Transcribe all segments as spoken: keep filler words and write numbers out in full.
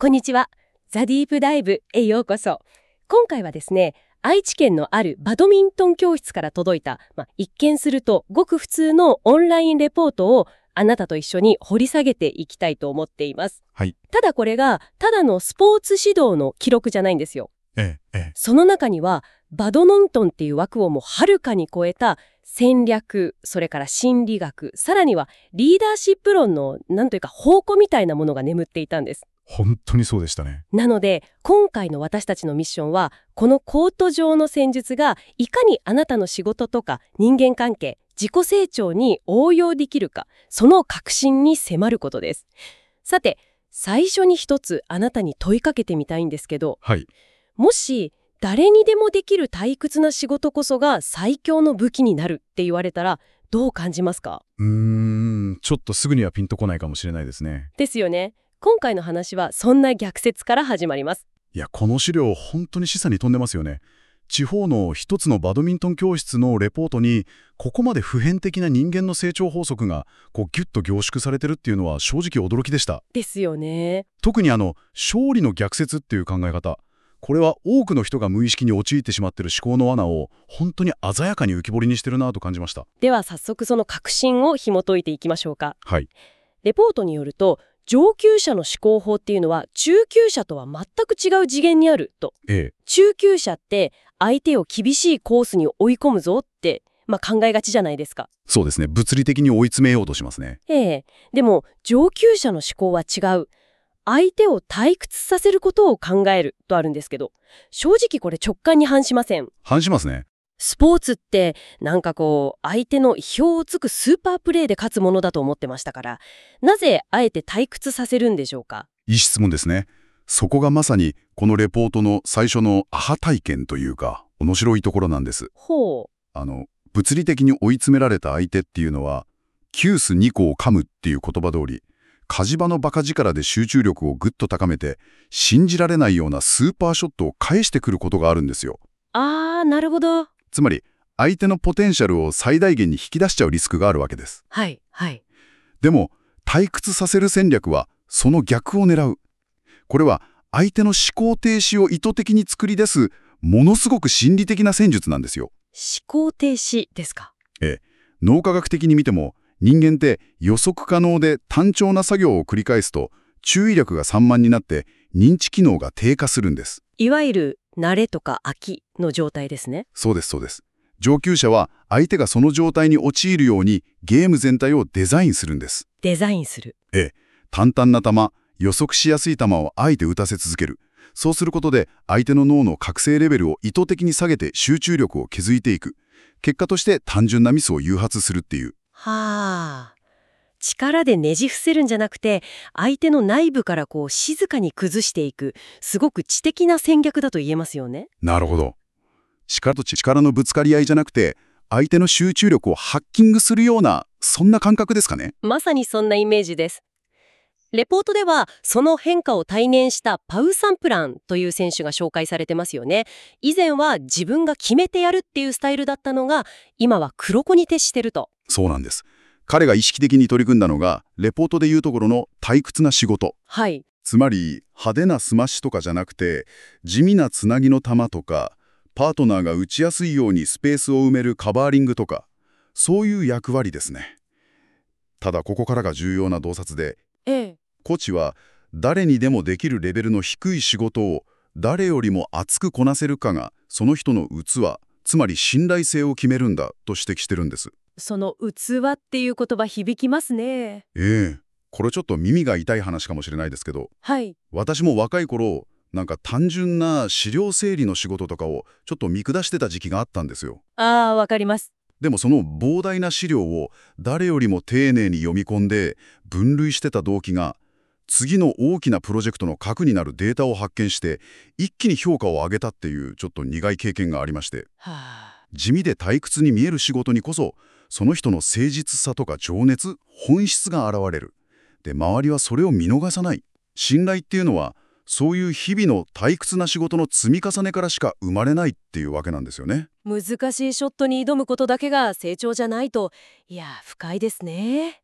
こんにちは。ザ・ディープダイブへようこそ。今回はですね、愛知県のあるバドミントン教室から届いた、まあ、一見するとごく普通のオンラインレポートをあなたと一緒に掘り下げていきたいと思っています。 はい。 ただこれがただのスポーツ指導の記録じゃないんですよ。 ええ、ええ。 その中にはバドミントンっていう枠をもうはるかに超えた戦略、それから心理学、さらにはリーダーシップ論のなんというか宝庫みたいなものが眠っていたんです。 本当にそうでしたね。 なので今回の私たちのミッションはこのコート上の戦術がいかにあなたの仕事とか人間関係、自己成長に応用できるか、その核心に迫ることです。さて、最初に一つあなたに問いかけてみたいんですけど、 はい。 もし誰にでもできる退屈な仕事こそが最強の武器になるって言われたらどう感じますか？ うーん、ちょっとすぐにはピンとこないかもしれないですね。 ですよね。今回の話はそんな逆説から始まります。 いや、この資料本当に示唆に富んでますよね。地方の一つのバドミントン教室のレポートにここまで普遍的な人間の成長法則がこうギュッと凝縮されてるっていうのは正直驚きでした。 ですよね。 特にあの勝利の逆説っていう考え方、これは多くの人が無意識に陥ってしまっている思考の罠を本当に鮮やかに浮き彫りにしてるなと感じました。 では早速その核心を紐解いていきましょうか。 はい。 レポートによると上級者の思考法っていうのは中級者とは全く違う次元にあると。 ええ。 中級者って相手を厳しいコースに追い込むぞって、まあ、考えがちじゃないですか。 そうですね。物理的に追い詰めようとしますね。 ええ。でも上級者の思考は違う。相手を退屈させることを考えるとあるんですけど、正直これ直感に反しません。 反しますね。 スポーツってなんかこう相手の意表をつくスーパープレーで勝つものだと思ってましたから、なぜあえて退屈させるんでしょうか？ いい質問ですね。そこがまさにこのレポートの最初のアハ体験というか面白いところなんです。 ほう。 あの物理的に追い詰められた相手っていうのは急須にこを噛むっていう言葉通り、火事場のバカ力で集中力をぐっと高めて信じられないようなスーパーショットを返してくることがあるんですよ。 あー、なるほど。 つまり相手のポテンシャルを最大限に引き出しちゃうリスクがあるわけです。 はいはいでも退屈させる戦略はその逆を狙う。これは相手の思考停止を意図的に作り出すものすごく心理的な戦術なんですよ。 思考停止ですか？ ええ、脳科学的に見ても人間って予測可能で単調な作業を繰り返すと注意力が散漫になって認知機能が低下するんです。 いわゆる慣れとか飽きの状態ですね。 そうですそうです。上級者は相手がその状態に陥るようにゲーム全体をデザインするんです。 デザインする。 ええ、簡単な球、予測しやすい球をあえて打たせ続ける。そうすることで相手の脳の覚醒レベルを意図的に下げて集中力を築いていく。結果として単純なミスを誘発するっていう。 はあ。力でねじ伏せるんじゃなくて、相手の内部からこう静かに崩していく、すごく知的な戦略だと言えますよね。 なるほど。力と力のぶつかり合いじゃなくて、相手の集中力をハッキングするような、そんな感覚ですかね。 まさにそんなイメージです。レポートではその変化を体現したパウ・サンプランという選手が紹介されてますよね。以前は自分が決めてやるっていうスタイルだったのが、今は黒子に徹してると。 そうなんです。彼が意識的に取り組んだのが、レポートでいうところの退屈な仕事。 はい。 つまり、派手なスマッシュとかじゃなくて、地味なつなぎの球とか、パートナーが打ちやすいようにスペースを埋めるカバーリングとか、そういう役割ですね。ただここからが重要な洞察で、 ええ。 コーチは誰にでもできるレベルの低い仕事を誰よりも熱くこなせるかがその人の器、つまり信頼性を決めるんだと指摘してるんです。 その器っていう言葉響きますね。 ええ、これちょっと耳が痛い話かもしれないですけど、 はい。 私も若い頃なんか単純な資料整理の仕事とかをちょっと見下してた時期があったんですよ。 ああ、わかります。 でもその膨大な資料を誰よりも丁寧に読み込んで分類してた動機が次の大きなプロジェクトの核になるデータを発見して一気に評価を上げたっていうちょっと苦い経験がありまして、 はあ。 地味で退屈に見える仕事にこそその人の誠実さとか情熱、本質が現れる。で、周りはそれを見逃さない。信頼っていうのはそういう日々の退屈な仕事の積み重ねからしか生まれないっていうわけなんですよね。 難しいショットに挑むことだけが成長じゃないと。いや、深いですね。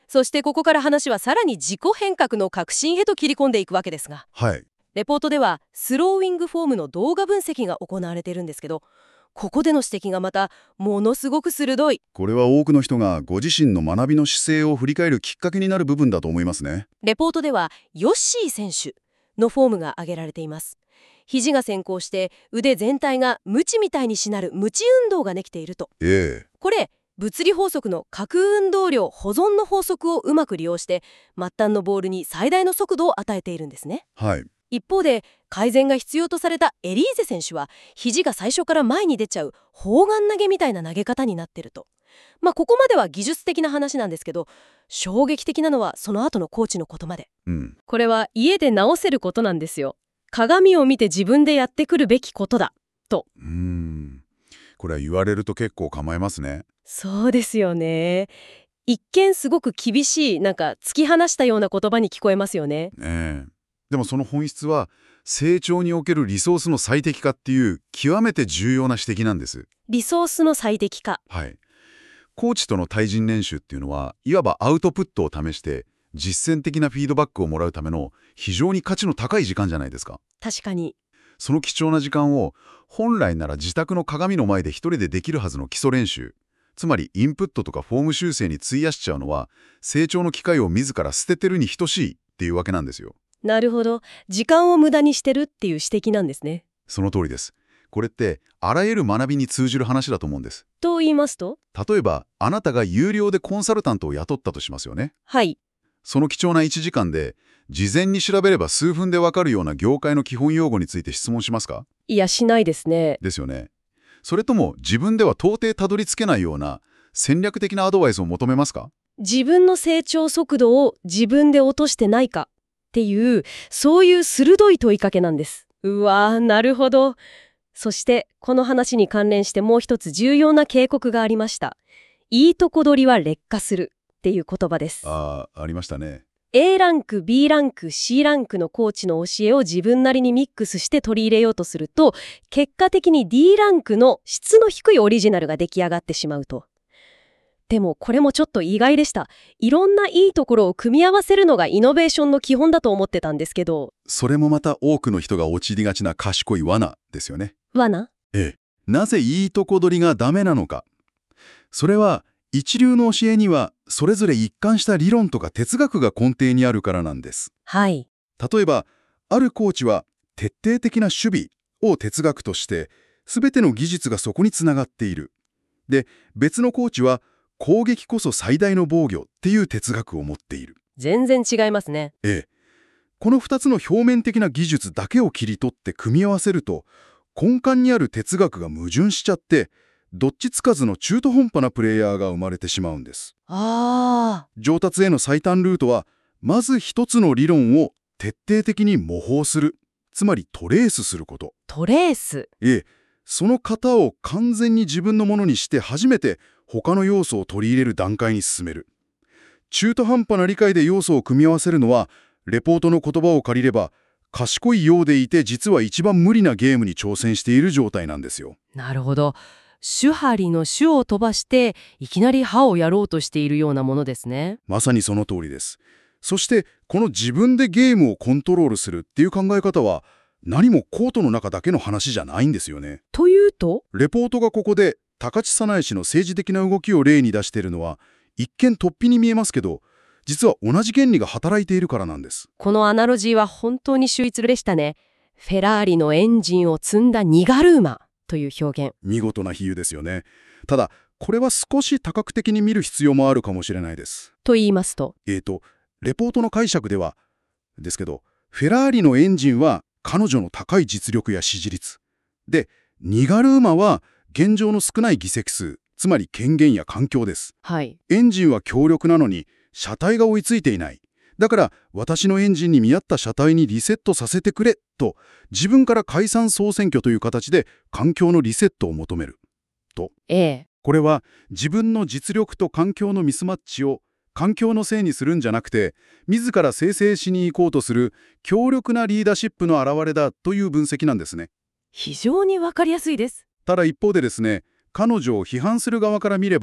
そしてここから話はさらに自己変革の革新へと切り込んでいくわけですが、 はい。 レポートではスローウィングフォームの動画分析が行われているんですけど、ここでの指摘がまたものすごく鋭い。 これは多くの人がご自身の学びの姿勢を振り返るきっかけになる部分だと思いますね。 レポートではヨッシー選手のフォームが挙げられています。肘が先行して腕全体がムチみたいにしなるムチ運動ができていると。 ええ。 これ物理法則の核運動量保存の法則をうまく利用して末端のボールに最大の速度を与えているんですね。 はい。 一方で改善が必要とされたエリーゼ選手は肘が最初から前に出ちゃう砲丸投げみたいな投げ方になってると。まあここまでは技術的な話なんですけど、衝撃的なのはその後のコーチの言葉で、 うん。 これは家で直せることなんですよ。鏡を見て自分でやってくるべきことだと。 うーん。これは言われると結構構えますね。 そうですよね。一見すごく厳しい、なんか突き放したような言葉に聞こえますよね。 ええ。でもその本質は成長におけるリソースの最適化っていう極めて重要な指摘なんです。 リソースの最適化。 はい。コーチとの対人練習っていうのはいわばアウトプットを試して実践的なフィードバックをもらうための非常に価値の高い時間じゃないですか。 確かに。 その貴重な時間を本来なら自宅の鏡の前で一人でできるはずの基礎練習、つまりインプットとかフォーム修正に費やしちゃうのは成長の機会を自ら捨ててるに等しいっていうわけなんですよ。 なるほど。時間を無駄にしてるっていう指摘なんですね。 その通りです。これってあらゆる学びに通じる話だと思うんです。 と言いますと？ 例えばあなたが有料でコンサルタントを雇ったとしますよね。 はい。 その貴重ないちじかんで事前に調べれば数分でわかるような業界の基本用語について質問しますか？ いや、しないですね。 ですよね。それとも自分では到底たどり着けないような戦略的なアドバイスを求めますか？ 自分の成長速度を自分で落としてないかっていう、そういう鋭い問いかけなんです。うわー、なるほど。そしてこの話に関連してもう一つ重要な警告がありました。いいとこ取りは劣化するっていう言葉です。 ああ、ありましたね。 A ランク、B ランク、C ランクのコーチの教えを自分なりにミックスして取り入れようとすると、結果的に D ランクの質の低いオリジナルが出来上がってしまうと。でもこれもちょっと意外でした。いろんないいところを組み合わせるのがイノベーションの基本だと思ってたんですけど。 それもまた多くの人が陥りがちな賢い罠ですよね。 罠？ ええ。なぜいいとこ取りがダメなのか。それは一流の教えにはそれぞれ一貫した理論とか哲学が根底にあるからなんです。 はい。 例えば、あるコーチは徹底的な守備を哲学として、すべての技術がそこにつながっている。で、別のコーチは攻撃こそ最大の防御っていう哲学を持っている。 全然違いますね。 ええ。このふたつの表面的な技術だけを切り取って組み合わせると、根幹にある哲学が矛盾しちゃって、どっちつかずの中途半端なプレイヤーが生まれてしまうんです。 ああ。 上達への最短ルートは、まず一つの理論を徹底的に模倣する。つまりトレースすること。 トレース。 ええ、その型を完全に自分のものにして初めて他の要素を取り入れる段階に進める。中途半端な理解で要素を組み合わせるのは、レポートの言葉を借りれば、賢いようでいて実は一番無理なゲームに挑戦している状態なんですよ。 なるほど。手張りの手を飛ばしていきなり歯をやろうとしているようなものですね。 まさにその通りです。そしてこの自分でゲームをコントロールするっていう考え方は何もコートの中だけの話じゃないんですよね。 というと？ レポートがここで高知早苗氏の政治的な動きを例に出しているのは一見突飛に見えますけど、実は同じ原理が働いているからなんです。 このアナロジーは本当に秀逸でしたね。フェラーリのエンジンを積んだ荷車という表現。 見事な比喩ですよね。ただこれは少し多角的に見る必要もあるかもしれないです。 と言いますと？ えーとレポートの解釈ではですけど、フェラーリのエンジンは彼女の高い実力や支持率で、荷車は現状の少ない議席数、つまり権限や環境です。 はい。 エンジンは強力なのに車体が追いついていない。だから私のエンジンに見合った車体にリセットさせてくれと、自分から解散総選挙という形で環境のリセットを求めると。 ええ。 これは自分の実力と環境のミスマッチを環境のせいにするんじゃなくて、自ら生成しに行こうとする強力なリーダーシップの表れだという分析なんですね。 非常にわかりやすいです。 ただ一方でですね、彼女を批判する側から見れば、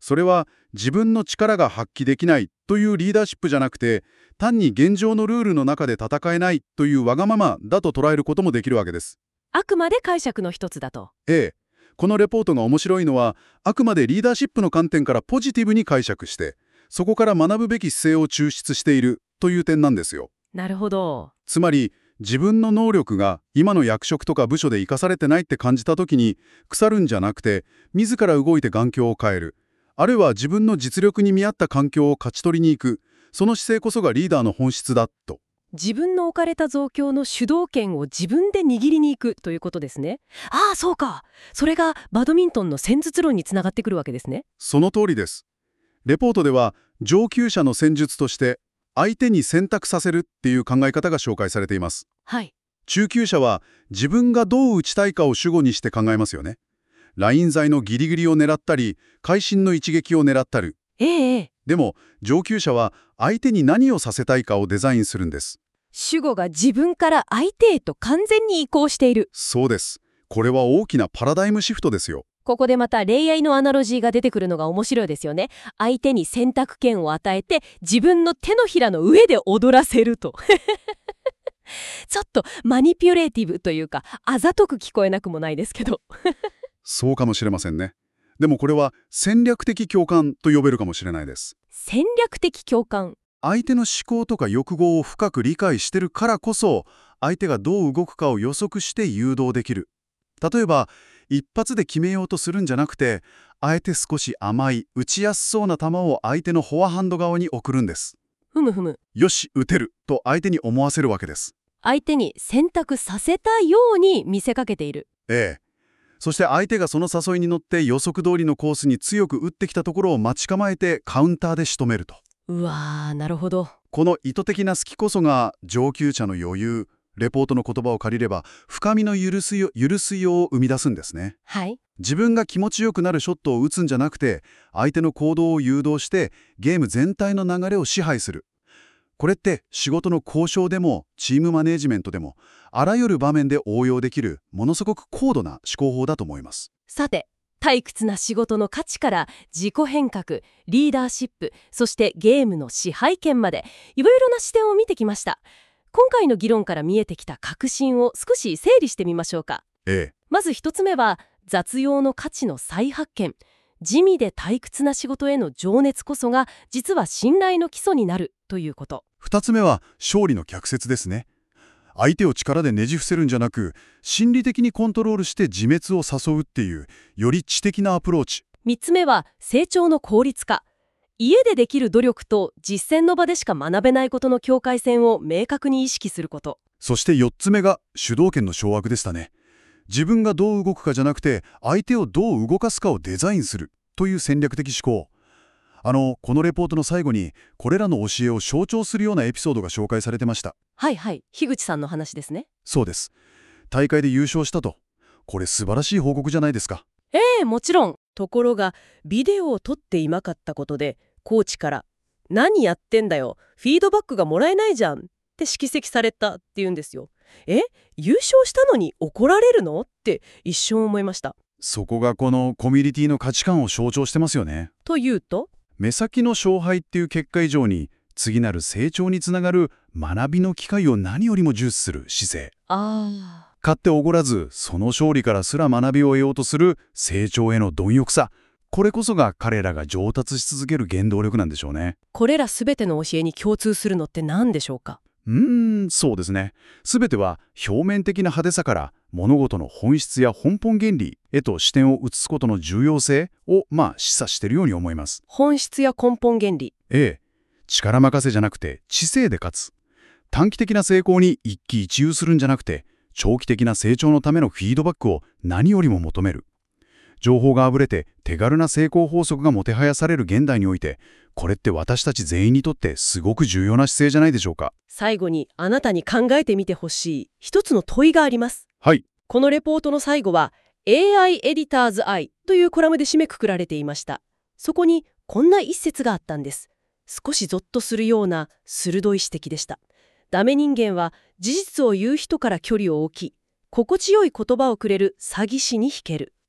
それは自分の力が発揮できないというリーダーシップじゃなくて、単に現状のルールの中で戦えないというわがままだと捉えることもできるわけです。 あくまで解釈の一つだと。 ええ。このレポートが面白いのは、あくまでリーダーシップの観点からポジティブに解釈して、そこから学ぶべき姿勢を抽出しているという点なんですよ。 なるほど。 つまり、自分の能力が今の役職とか部署で生かされてないって感じた時に腐るんじゃなくて、自ら動いて環境を変える、あるいは自分の実力に見合った環境を勝ち取りに行く、その姿勢こそがリーダーの本質だと。 自分の置かれた状況の主導権を自分で握りに行くということですね。ああ、そうか。それがバドミントンの戦術論につながってくるわけですね。 その通りです。レポートでは上級者の戦術として相手に選択させるっていう考え方が紹介されています。 はい。 中級者は自分がどう打ちたいかを主語にして考えますよね。ライン材のギリギリを狙ったり、会心の一撃を狙ったり。 ええ。 でも上級者は相手に何をさせたいかをデザインするんです。 主語が自分から相手へと完全に移行している。 そうです。これは大きなパラダイムシフトですよ。 ここでまた恋愛のアナロジーが出てくるのが面白いですよね。相手に選択権を与えて自分の手のひらの上で踊らせると。ちょっとマニピュレーティブというか、あざとく聞こえなくもないですけど。 そうかもしれませんね。でもこれは戦略的共感と呼べるかもしれないです。 戦略的共感。 相手の思考とか欲望を深く理解してるからこそ、相手がどう動くかを予測して誘導できる。例えば、一発で決めようとするんじゃなくて、あえて少し甘い、打ちやすそうな球を相手のフォアハンド側に送るんです。 ふむふむ。 よし、打てると相手に思わせるわけです。 相手に選択させたように見せかけている。 ええ。そして相手がその誘いに乗って予測通りのコースに強く打ってきたところを待ち構えてカウンターで仕留めると。 うわー、なるほど。 この意図的な隙こそが上級者の余裕、レポートの言葉を借りれば深みの許すよ許すようを生み出すんですね。 はい。 自分が気持ちよくなるショットを打つんじゃなくて、相手の行動を誘導してゲーム全体の流れを支配する。これって仕事の交渉でもチームマネジメントでもあらゆる場面で応用できるものすごく高度な思考法だと思います。 さて、退屈な仕事の価値から自己変革、リーダーシップ、そしてゲームの支配権までいろいろな視点を見てきました。今回の議論から見えてきた革新を少し整理してみましょうか。 ええ。 まず一つ目は雑用の価値の再発見。地味で退屈な仕事への情熱こそが実は信頼の基礎になるということ。 二つ目は勝利の逆説ですね。相手を力でねじ伏せるんじゃなく、心理的にコントロールして自滅を誘うっていう、より知的なアプローチ。 三つ目は成長の効率化。家でできる努力と実践の場でしか学べないことの境界線を明確に意識すること。 そしてよっつめが主導権の掌握でしたね。自分がどう動くかじゃなくて、相手をどう動かすかをデザインするという戦略的思考。あの、このレポートの最後に、これらの教えを象徴するようなエピソードが紹介されてました。 はいはい、樋口さんの話ですね。 そうです。大会で優勝したと。これ素晴らしい報告じゃないですか。 ええ、もちろん。ところが、ビデオを撮っていなかったことで、コーチから、何やってんだよ、フィードバックがもらえないじゃんって指摘されたって言うんですよ。え、優勝したのに怒られるのって一瞬思いました。 そこがこのコミュニティの価値観を象徴してますよね。 というと、 目先の勝敗っていう結果以上に、次なる成長につながる学びの機会を何よりも重視する姿勢。 ああ。 勝っておごらず、その勝利からすら学びを得ようとする成長への貪欲さ。これこそが彼らが上達し続ける原動力なんでしょうね。 これらすべての教えに共通するのって何でしょうか？ うーん、そうですね。すべては表面的な派手さから物事の本質や根本原理へと視点を移すことの重要性を、まあ、示唆しているように思います。 本質や根本原理。 ええ。力任せじゃなくて知性で勝つ。短期的な成功に一喜一憂するんじゃなくて、長期的な成長のためのフィードバックを何よりも求める。情報があぶれて手軽な成功法則がもてはやされる現代において、これって私たち全員にとってすごく重要な姿勢じゃないでしょうか。 最後にあなたに考えてみてほしい一つの問いがあります。 はい。 このレポートの最後は エーアイ エディターズアイというコラムで締めくくられていました。そこにこんな一節があったんです。少しゾッとするような鋭い指摘でした。ダメ人間は事実を言う人から距離を置き、心地よい言葉をくれる詐欺師に引ける。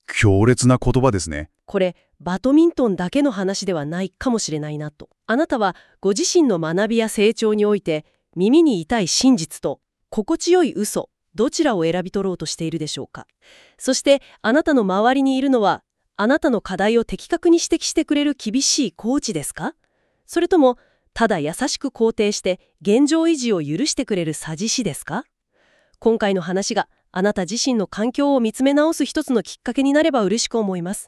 強烈な言葉ですね。 これ、バドミントンだけの話ではないかもしれないなと。あなたはご自身の学びや成長において、耳に痛い真実と心地よい嘘、どちらを選び取ろうとしているでしょうか。そして、あなたの周りにいるのは、あなたの課題を的確に指摘してくれる厳しいコーチですか？それとも、ただ優しく肯定して現状維持を許してくれる詐欺師ですか？今回の話があなた自身の環境を見つめ直す一つのきっかけになれば嬉しく思います。